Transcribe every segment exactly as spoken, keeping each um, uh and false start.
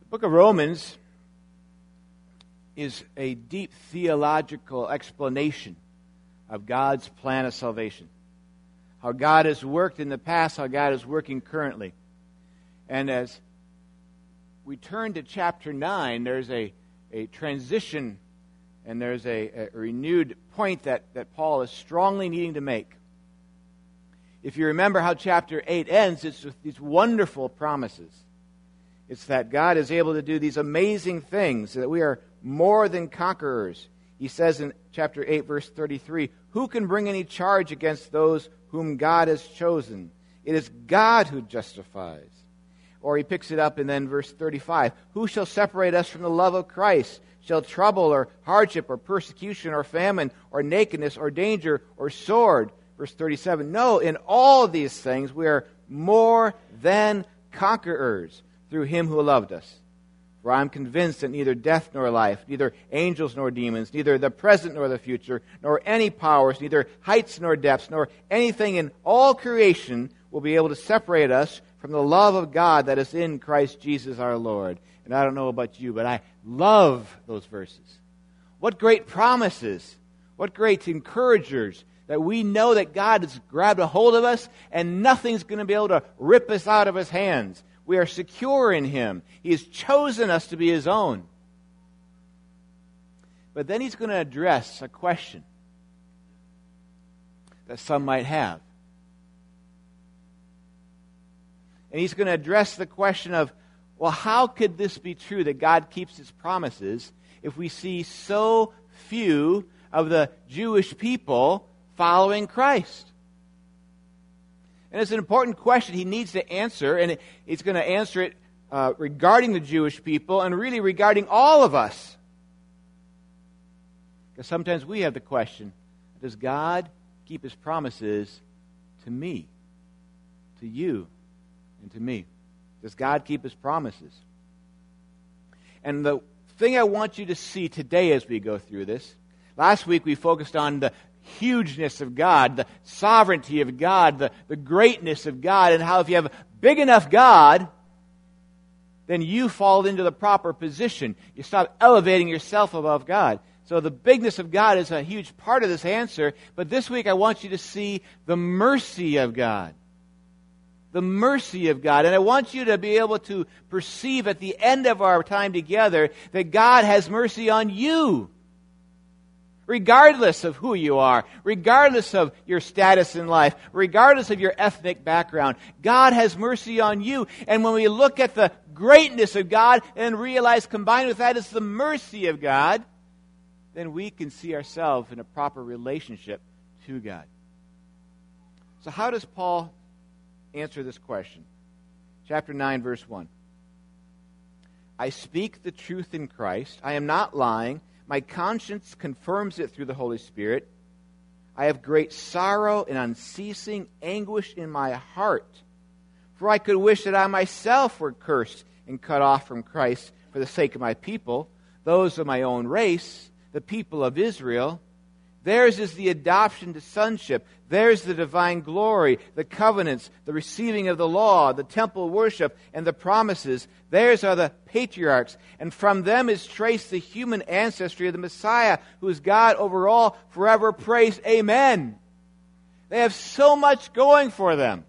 Book of Romans is a deep theological explanation of God's plan of salvation. How God has worked in the past, how God is working currently. And as we turn to chapter nine, there's a, a transition and there's a, a renewed point that, that Paul is strongly needing to make. If you remember how chapter eight ends, it's with these wonderful promises. It's that God is able to do these amazing things, that we are more than conquerors. He says in chapter eight, verse thirty-three, "Who can bring any charge against those whom God has chosen? It is God who justifies." Or he picks it up and then verse thirty-five, "Who shall separate us from the love of Christ? Shall trouble or hardship or persecution or famine or nakedness or danger or sword?" Verse thirty-seven, "No, in all these things we are more than conquerors through him who loved us. For I am convinced that neither death nor life, neither angels nor demons, neither the present nor the future, nor any powers, neither heights nor depths, nor anything in all creation will be able to separate us from the love of God that is in Christ Jesus our Lord." And I don't know about you, but I love those verses. What great promises, what great encouragers, that we know that God has grabbed a hold of us and nothing's going to be able to rip us out of his hands. We are secure in him. He has chosen us to be his own. But then he's going to address a question that some might have. And he's going to address the question of, well, how could this be true that God keeps his promises if we see so few of the Jewish people following Christ? And it's an important question he needs to answer, and he's going to answer it uh, regarding the Jewish people and really regarding all of us. Because sometimes we have the question, does God keep his promises to me, to you, and to me? Does God keep his promises? And the thing I want you to see today as we go through this, last week we focused on the hugeness of God, the sovereignty of God, the, the greatness of God, and how if you have a big enough God, then you fall into the proper position. You stop elevating yourself above God. So the bigness of God is a huge part of this answer, but this week I want you to see the mercy of God. The mercy of God. And I want you to be able to perceive at the end of our time together that God has mercy on you. Regardless of who you are, regardless of your status in life, regardless of your ethnic background, God has mercy on you. And when we look at the greatness of God and realize combined with that is the mercy of God, then we can see ourselves in a proper relationship to God. So how does Paul answer this question? Chapter nine, verse one. "I speak the truth in Christ. I am not lying. My conscience confirms it through the Holy Spirit. I have great sorrow and unceasing anguish in my heart. For I could wish that I myself were cursed and cut off from Christ for the sake of my people, those of my own race, the people of Israel. Theirs is the adoption to sonship. Theirs the divine glory, the covenants, the receiving of the law, the temple worship, and the promises. Theirs are the patriarchs, and from them is traced the human ancestry of the Messiah, who is God over all, forever praised. Amen." They have so much going for them.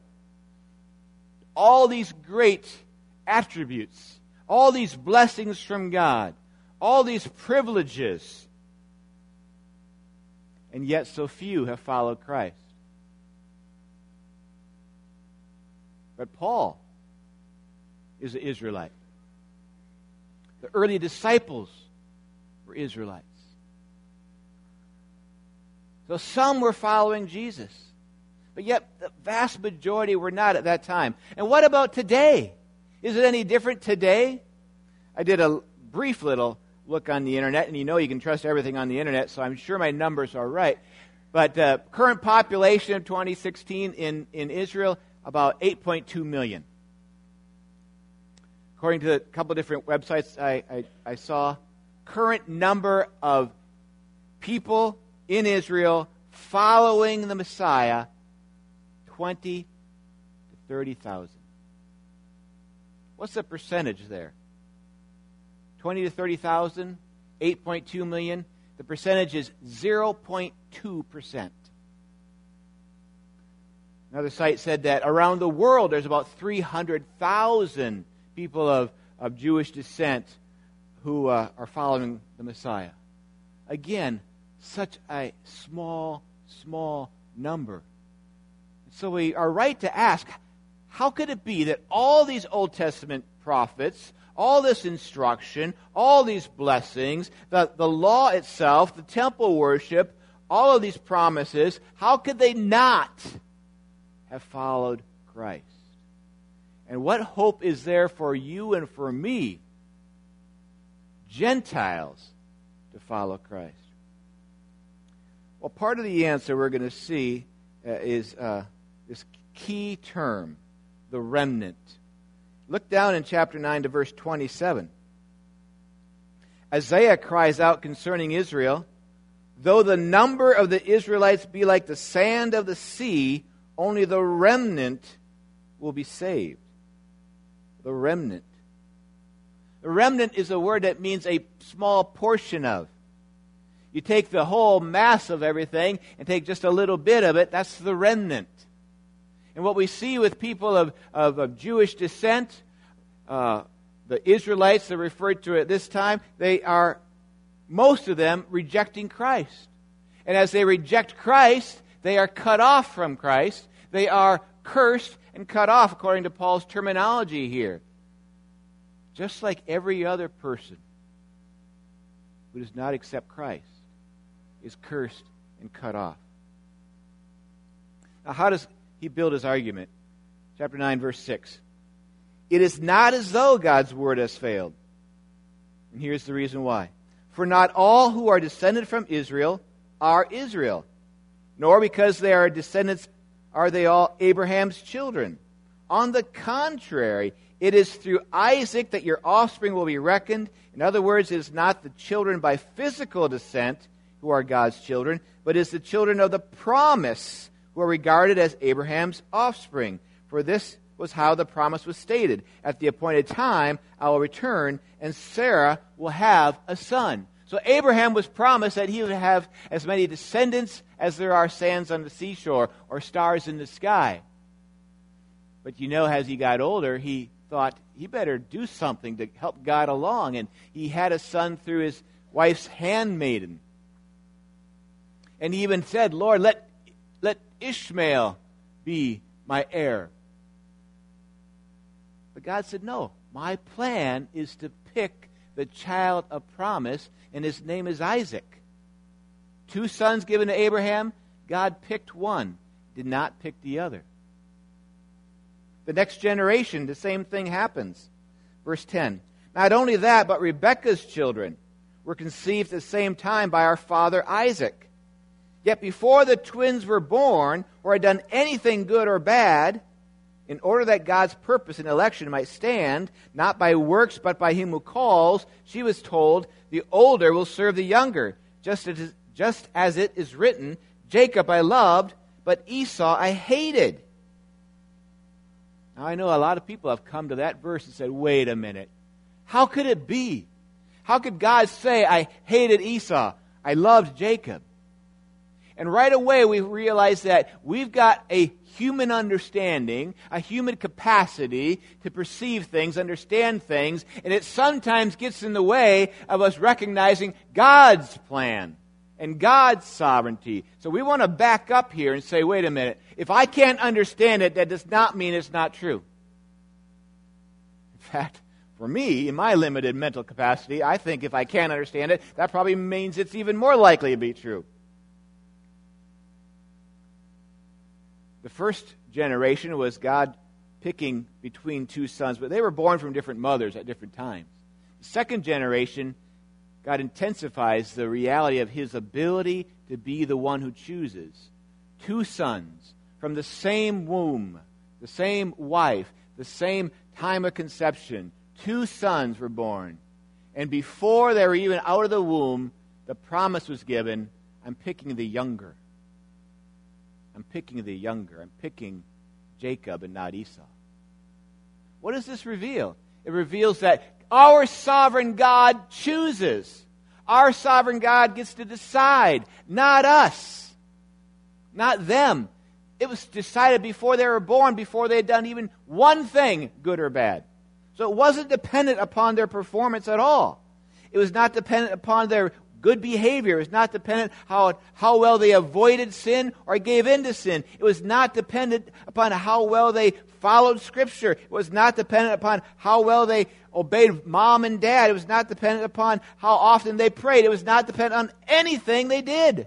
All these great attributes, all these blessings from God, all these privileges. And yet so few have followed Christ. But Paul is an Israelite. The early disciples were Israelites. So some were following Jesus. But yet the vast majority were not at that time. And what about today? Is it any different today? I did a brief little look on the internet, and you know you can trust everything on the internet, so I'm sure my numbers are right. But uh, current population of twenty sixteen in, in Israel, about eight point two million. According to a couple different websites I, I, I saw, current number of people in Israel following the Messiah, twenty to thirty thousand. What's the percentage there? twenty to thirty thousand, eight point two million. The percentage is zero point two percent. Another site said that around the world there's about three hundred thousand people of, of Jewish descent who uh, are following the Messiah. Again, such a small, small number. So we are right to ask, how could it be that all these Old Testament prophets, all this instruction, all these blessings, the, the law itself, the temple worship, all of these promises, how could they not have followed Christ? And what hope is there for you and for me, Gentiles, to follow Christ? Well, part of the answer we're going to see uh, is uh, this key term, the remnant. Look down in chapter nine to verse twenty-seven. Isaiah cries out concerning Israel, though the number of the Israelites be like the sand of the sea, only the remnant will be saved. The remnant. The remnant is a word that means a small portion of. You take the whole mass of everything and take just a little bit of it, that's the remnant. And what we see with people of, of, of Jewish descent, uh, the Israelites that are referred to at this time, they are, most of them, rejecting Christ. And as they reject Christ, they are cut off from Christ. They are cursed and cut off, according to Paul's terminology here. Just like every other person who does not accept Christ is cursed and cut off. Now, how does he build his argument? Chapter nine, verse six. It is not as though God's word has failed. And here's the reason why. For not all who are descended from Israel are Israel, nor because they are descendants are they all Abraham's children. On the contrary, it is through Isaac that your offspring will be reckoned. In other words, it is not the children by physical descent who are God's children, but it is the children of the promise who are regarded as Abraham's offspring. For this was how the promise was stated. At the appointed time, I will return, and Sarah will have a son. So Abraham was promised that he would have as many descendants as there are sands on the seashore or stars in the sky. But you know, as he got older, he thought he better do something to help God along. And he had a son through his wife's handmaiden. And he even said, Lord, let, let Ishmael be my heir. But God said, no, my plan is to pick the child of promise, and his name is Isaac. Two sons given to Abraham, God picked one, did not pick the other. The next generation, the same thing happens. Verse ten. Not only that, but Rebekah's children were conceived at the same time by our father Isaac. Yet before the twins were born, or had done anything good or bad, in order that God's purpose in election might stand, not by works but by him who calls, she was told, the older will serve the younger, just as, just as it is written, Jacob I loved, but Esau I hated. Now I know a lot of people have come to that verse and said, wait a minute, how could it be? How could God say, I hated Esau, I loved Jacob? And right away we realize that we've got a human understanding, a human capacity to perceive things, understand things, and it sometimes gets in the way of us recognizing God's plan and God's sovereignty. So we want to back up here and say, wait a minute, if I can't understand it, that does not mean it's not true. In fact, for me, in my limited mental capacity, I think if I can't understand it, that probably means it's even more likely to be true. The first generation was God picking between two sons, but they were born from different mothers at different times. The second generation, God intensifies the reality of his ability to be the one who chooses. Two sons from the same womb, the same wife, the same time of conception. Two sons were born. And before they were even out of the womb, the promise was given, I'm picking the younger. I'm picking the younger. I'm picking Jacob and not Esau. What does this reveal? It reveals that our sovereign God chooses. Our sovereign God gets to decide, not us, not them. It was decided before they were born, before they had done even one thing, good or bad. So it wasn't dependent upon their performance at all. It was not dependent upon their good behavior. It was not dependent how how well they avoided sin or gave in to sin. It was not dependent upon how well they followed Scripture. It was not dependent upon how well they obeyed mom and dad. It was not dependent upon how often they prayed. It was not dependent on anything they did.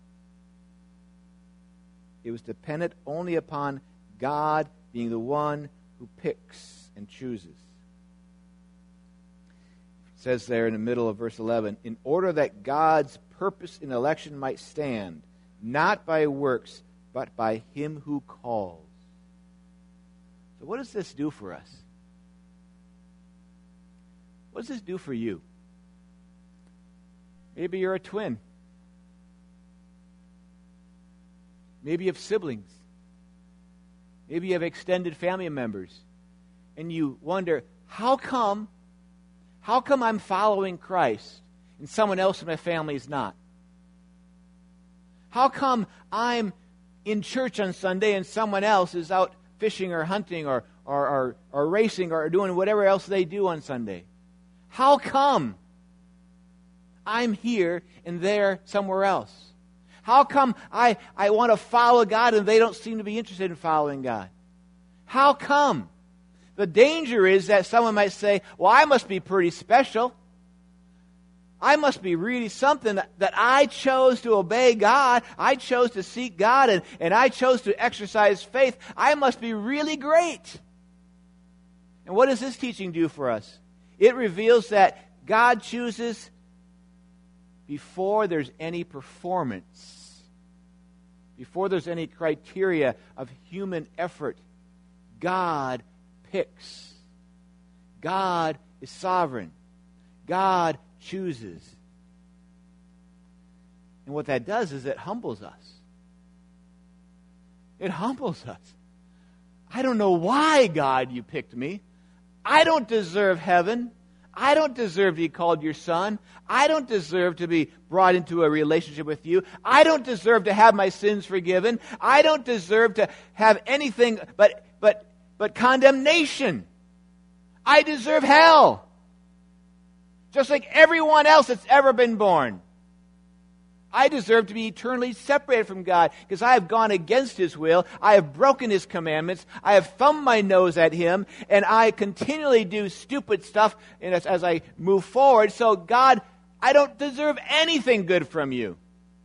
It was dependent only upon God being the one who picks and chooses. It says there in the middle of verse eleven, in order that God's purpose in election might stand, not by works, but by him who calls. So what does this do for us? What does this do for you? Maybe you're a twin. Maybe you have siblings. Maybe you have extended family members. And you wonder, how come, how come I'm following Christ and someone else in my family is not? How come I'm in church on Sunday and someone else is out fishing or hunting or, or, or, or racing or doing whatever else they do on Sunday? How come I'm here and they're somewhere else? How come I, I want to follow God and they don't seem to be interested in following God? How come? The danger is that someone might say, well, I must be pretty special. I must be really something that, that I chose to obey God. I chose to seek God and, and I chose to exercise faith. I must be really great. And what does this teaching do for us? It reveals that God chooses before there's any performance, before there's any criteria of human effort. God picks. God is sovereign. God chooses. And what that does is it humbles us. It humbles us. I don't know why, God, you picked me. I don't deserve heaven. I don't deserve to be called your son. I don't deserve to be brought into a relationship with you. I don't deserve to have my sins forgiven. I don't deserve to have anything but but but condemnation. I deserve hell. Just like everyone else that's ever been born. I deserve to be eternally separated from God because I have gone against his will. I have broken his commandments. I have thumbed my nose at him. And I continually do stupid stuff as, as I move forward. So God, I don't deserve anything good from you.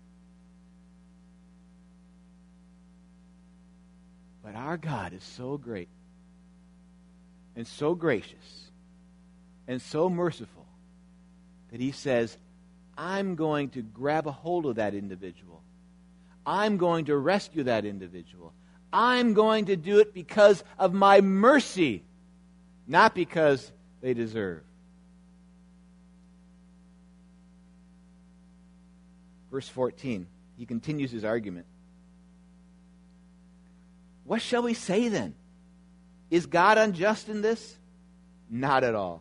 But our God is so great and so gracious and so merciful that he says, I'm going to grab a hold of that individual. I'm going to rescue that individual. I'm going to do it because of my mercy, not because they deserve. Verse fourteen, he continues his argument. What shall we say then? Is God unjust in this? Not at all.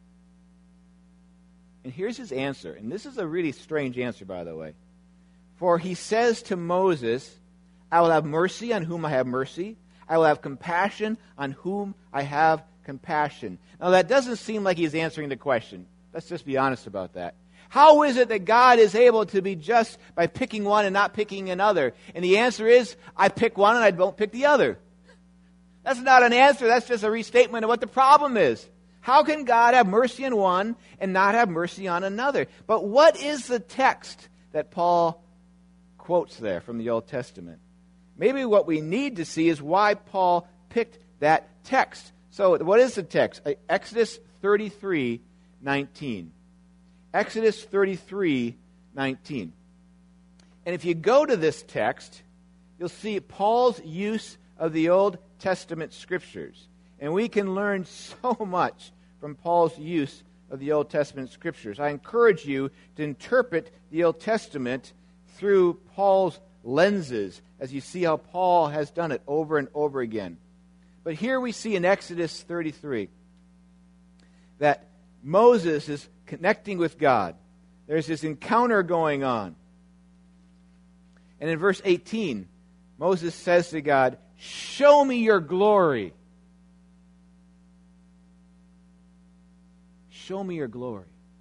And here's his answer. And this is a really strange answer, by the way. For he says to Moses, I will have mercy on whom I have mercy. I will have compassion on whom I have compassion. Now, that doesn't seem like he's answering the question. Let's just be honest about that. How is it that God is able to be just by picking one and not picking another? And the answer is, I pick one and I don't pick the other. That's not an answer. That's just a restatement of what the problem is. How can God have mercy on one and not have mercy on another? But what is the text that Paul quotes there from the Old Testament? Maybe what we need to see is why Paul picked that text. So what is the text? Exodus thirty-three nineteen. Exodus thirty-three nineteen. And if you go to this text, you'll see Paul's use of the Old Testament scriptures. And we can learn so much from Paul's use of the Old Testament scriptures. I encourage you to interpret the Old Testament through Paul's lenses as you see how Paul has done it over and over again. But here we see in Exodus thirty-three that Moses is connecting with God. There's this encounter going on. And in verse eighteen, Moses says to God, "Show me your glory." Show me your glory.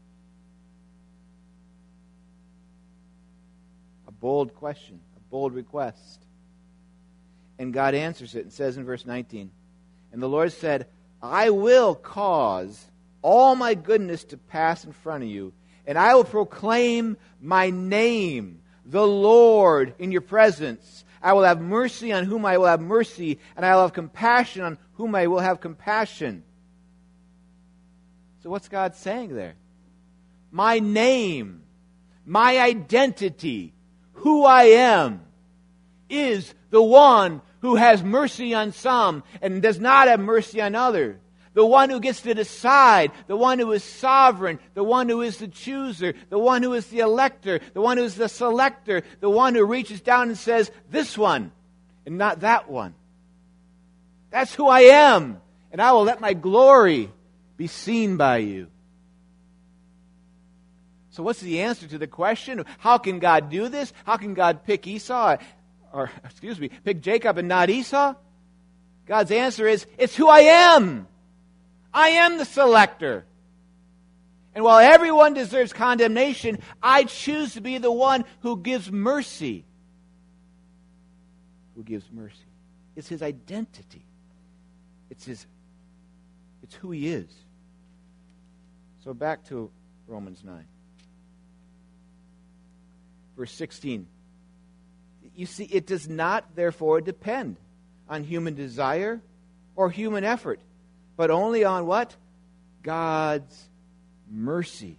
A bold question, a bold request. And God answers it and says in verse nineteen, "And the Lord said, I will cause all my goodness to pass in front of you, and I will proclaim my name, the Lord, in your presence. I will have mercy on whom I will have mercy, and I will have compassion on whom I will have compassion." So what's God saying there? My name, my identity, who I am, is the one who has mercy on some and does not have mercy on others. The one who gets to decide, the one who is sovereign, the one who is the chooser, the one who is the elector, the one who is the selector, the one who reaches down and says, this one and not that one. That's who I am, and I will let my glory be seen by you. So what's the answer to the question? How can God do this? How can God pick Esau, or excuse me, pick Jacob and not Esau? God's answer is, it's who I am. I am the selector. And while everyone deserves condemnation, I choose to be the one who gives mercy. Who gives mercy. It's his identity. It's his, it's who he is. So back to Romans nine. Verse sixteen. You see, it does not, therefore, depend on human desire or human effort, but only on what? God's mercy.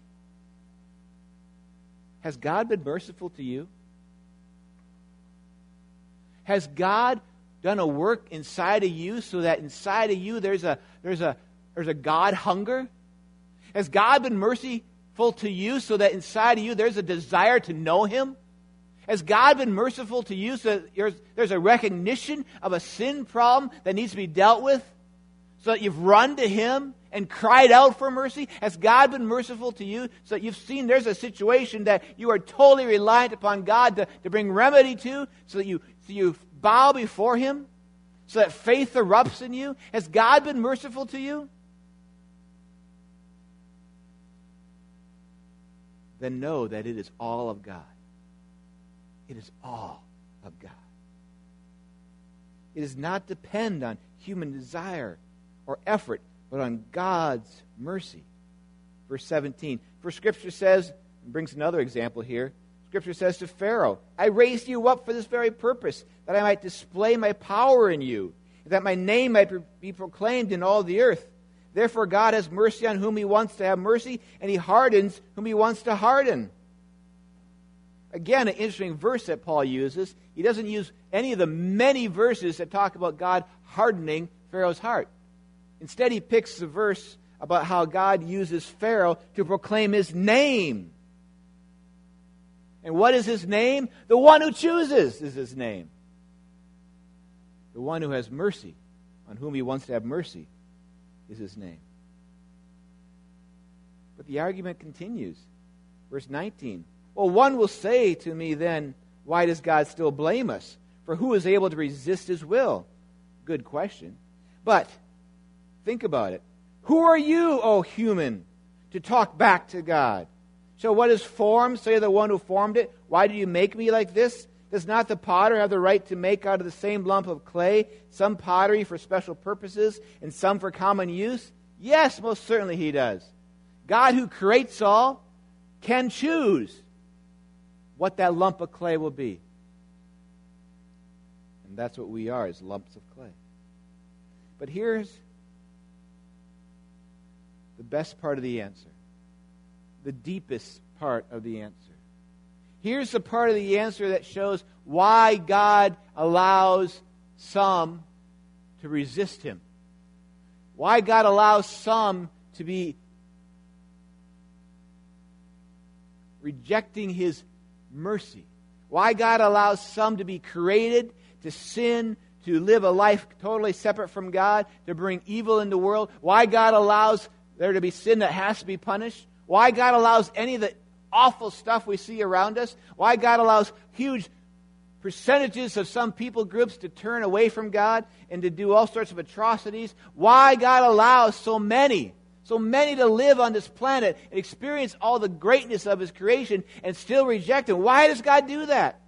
Has God been merciful to you? Has God done a work inside of you so that inside of you there's a there's a there's a God hunger? Has God been merciful to you so that inside of you there's a desire to know Him? Has God been merciful to you so that there's, there's a recognition of a sin problem that needs to be dealt with? So that you've run to Him and cried out for mercy? Has God been merciful to you so that you've seen there's a situation that you are totally reliant upon God to, to bring remedy to, so that you, so you bow before Him, so that faith erupts in you? Has God been merciful to you? Then know that it is all of God. It is all of God. It does not depend on human desire or effort, but on God's mercy. Verse seventeen. For Scripture says, and brings another example here, Scripture says to Pharaoh, I raised you up for this very purpose, that I might display my power in you, that my name might be proclaimed in all the earth. Therefore God has mercy on whom He wants to have mercy, and He hardens whom He wants to harden. Again, an interesting verse that Paul uses. He doesn't use any of the many verses that talk about God hardening Pharaoh's heart. Instead, he picks the verse about how God uses Pharaoh to proclaim His name. And what is His name? The one who chooses is His name. The one who has mercy, on whom He wants to have mercy, is His name. But the argument continues. Verse nineteen. Well, one will say to me then, why does God still blame us? For who is able to resist His will? Good question. But think about it. Who are you, O human, to talk back to God? So what is formed? Say the one who formed it. Why do you make me like this? Does not the potter have the right to make out of the same lump of clay some pottery for special purposes and some for common use? Yes, most certainly He does. God who creates all can choose what that lump of clay will be. And that's what we are, as lumps of clay. But here's the best part of the answer. The deepest part of the answer. Here's the part of the answer that shows why God allows some to resist Him. Why God allows some to be rejecting His mercy. Why God allows some to be created, to sin, to live a life totally separate from God, to bring evil into the world. Why God allows there to be sin that has to be punished? Why God allows any of the awful stuff we see around us? Why God allows huge percentages of some people groups to turn away from God and to do all sorts of atrocities? Why God allows so many, so many to live on this planet and experience all the greatness of His creation and still reject Him? Why does God do that?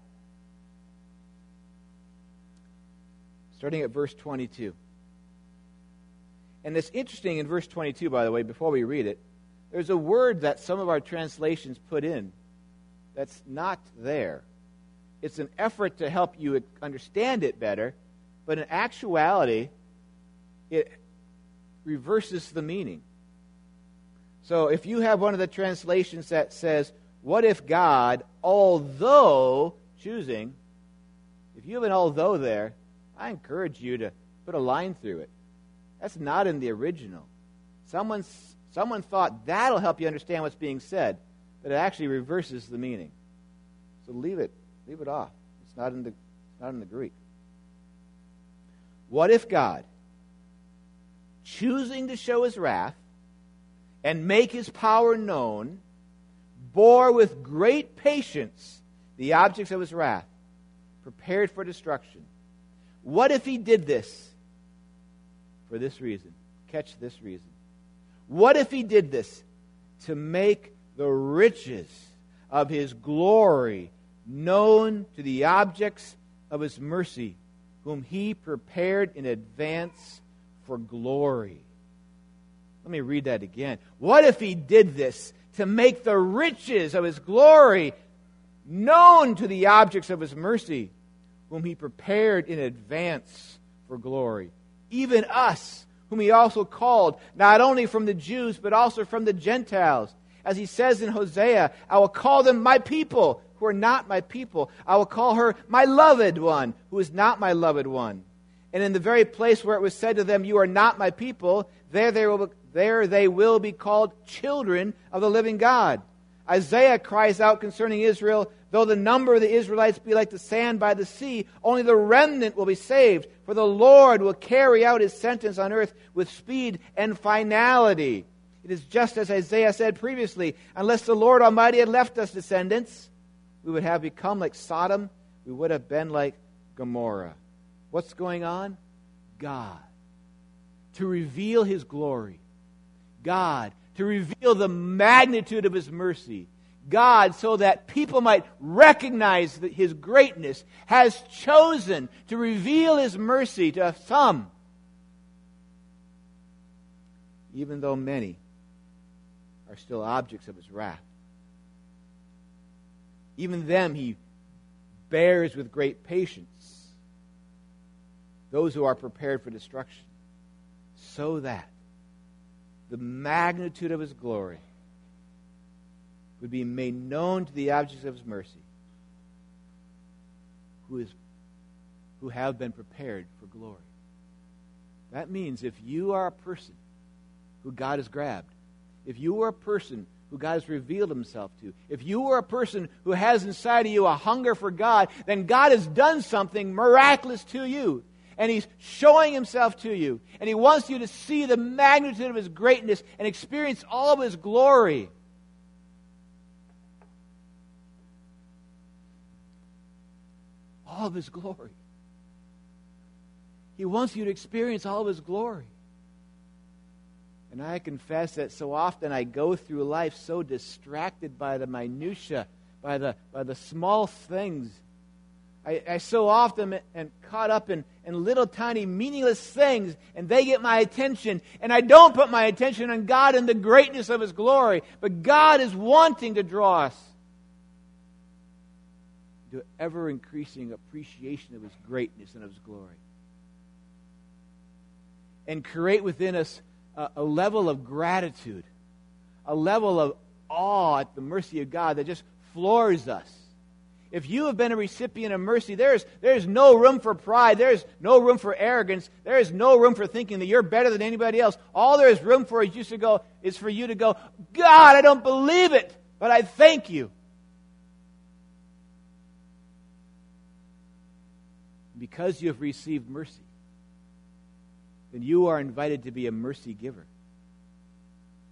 Starting at verse twenty-two. And it's interesting in verse twenty-two, by the way, before we read it, there's a word that some of our translations put in that's not there. It's an effort to help you understand it better, but in actuality, it reverses the meaning. So if you have one of the translations that says, what if God, although choosing, if you have an although there, I encourage you to put a line through it. That's not in the original. Someone's Someone thought that'll help you understand what's being said, but it actually reverses the meaning. So leave it, leave it off. It's not in the, it's not in the Greek. What if God, choosing to show His wrath and make His power known, bore with great patience the objects of His wrath, prepared for destruction? What if He did this for this reason? Catch this reason. What if He did this to make the riches of His glory known to the objects of His mercy, whom He prepared in advance for glory? Let me read that again. What if He did this to make the riches of His glory known to the objects of His mercy, whom He prepared in advance for glory? Even us, whom He also called, not only from the Jews, but also from the Gentiles. As He says in Hosea, I will call them my people, who are not my people. I will call her my loved one, who is not my loved one. And in the very place where it was said to them, you are not my people, there they will, there they will be called children of the living God. Isaiah cries out concerning Israel, though the number of the Israelites be like the sand by the sea, only the remnant will be saved. For the Lord will carry out His sentence on earth with speed and finality. It is just as Isaiah said previously, unless the Lord Almighty had left us descendants, we would have become like Sodom, we would have been like Gomorrah. What's going on? God, to reveal His glory. God, to reveal the magnitude of His mercy. God, so that people might recognize that His greatness, has chosen to reveal His mercy to some, even though many are still objects of His wrath. Even them He bears with great patience, those who are prepared for destruction, so that the magnitude of His glory would be made known to the objects of His mercy, who is, who have been prepared for glory. That means if you are a person who God has grabbed, if you are a person who God has revealed Himself to, if you are a person who has inside of you a hunger for God, then God has done something miraculous to you. And He's showing Himself to you. And He wants you to see the magnitude of His greatness and experience all of His glory. All of His glory. He wants you to experience all of His glory. And I confess that so often I go through life so distracted by the minutia, by the by the small things. I, I so often am caught up in, in little tiny meaningless things, and they get my attention, and I don't put my attention on God and the greatness of His glory. But God is wanting to draw us to ever-increasing appreciation of His greatness and of His glory. And create within us a, a level of gratitude, a level of awe at the mercy of God that just floors us. If you have been a recipient of mercy, there's, there's no room for pride. There's no room for arrogance. There is no room for thinking that you're better than anybody else. All there is room for is, just to go, is for you to go, God, I don't believe it, but I thank you. Because you have received mercy, then you are invited to be a mercy giver.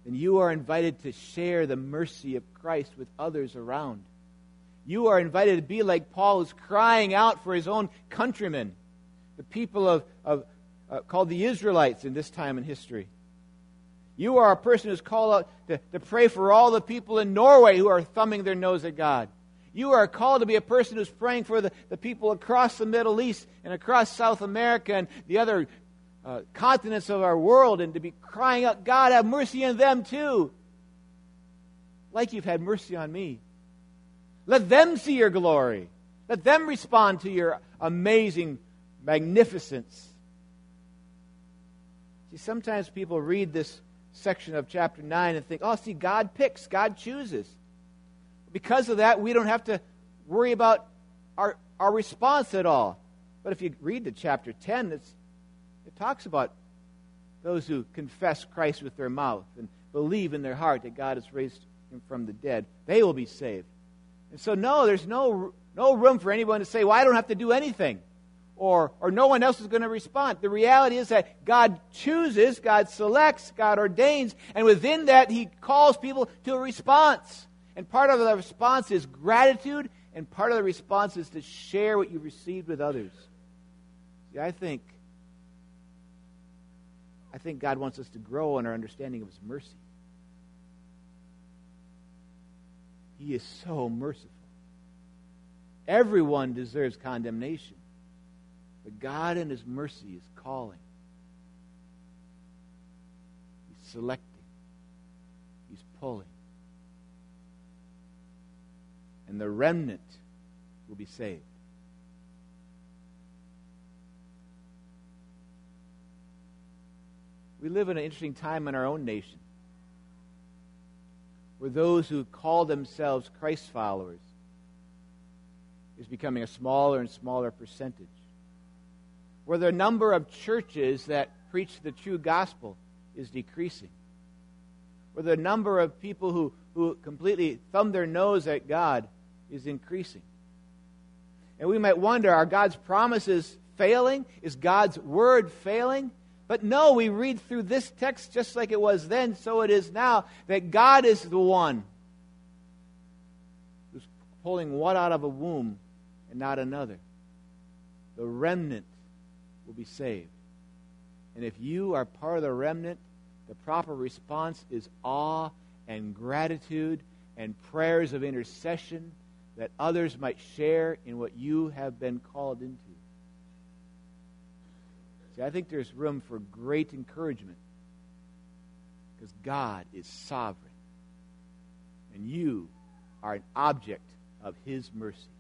then you are invited to share the mercy of Christ with others around. You are invited to be like Paul, who's crying out for his own countrymen, the people of, of uh, called the Israelites in this time in history. You are a person who's called out to, to pray for all the people in Norway who are thumbing their nose at God. You are called to be a person who's praying for the, the people across the Middle East and across South America and the other uh, continents of our world, and to be crying out, God, have mercy on them too, like you've had mercy on me. Let them see your glory. Let them respond to your amazing magnificence. See, sometimes people read this section of chapter nine and think, oh, see, God picks, God chooses. Because of that, we don't have to worry about our, our response at all. But if you read the chapter ten, it's, it talks about those who confess Christ with their mouth and believe in their heart that God has raised him from the dead. They will be saved. And so, no, there's no no room for anyone to say, well, I don't have to do anything, or or no one else is going to respond. The reality is that God chooses, God selects, God ordains, and within that, he calls people to a response. And part of the response is gratitude, and part of the response is to share what you've received with others. See, I think, I think God wants us to grow in our understanding of his mercy. He is so merciful. Everyone deserves condemnation, but God in his mercy is calling. He's selecting. He's pulling. And the remnant will be saved. We live in an interesting time in our own nation, where those who call themselves Christ followers is becoming a smaller and smaller percentage, where the number of churches that preach the true gospel is decreasing, where the number of people who, who completely thumb their nose at God is increasing. And we might wonder, are God's promises failing? Is God's word failing? But no, we read through this text just like it was then, so it is now, that God is the one who's pulling one out of a womb and not another. The remnant will be saved. And if you are part of the remnant, the proper response is awe and gratitude and prayers of intercession that others might share in what you have been called into. See, I think there's room for great encouragement because God is sovereign and you are an object of his mercy.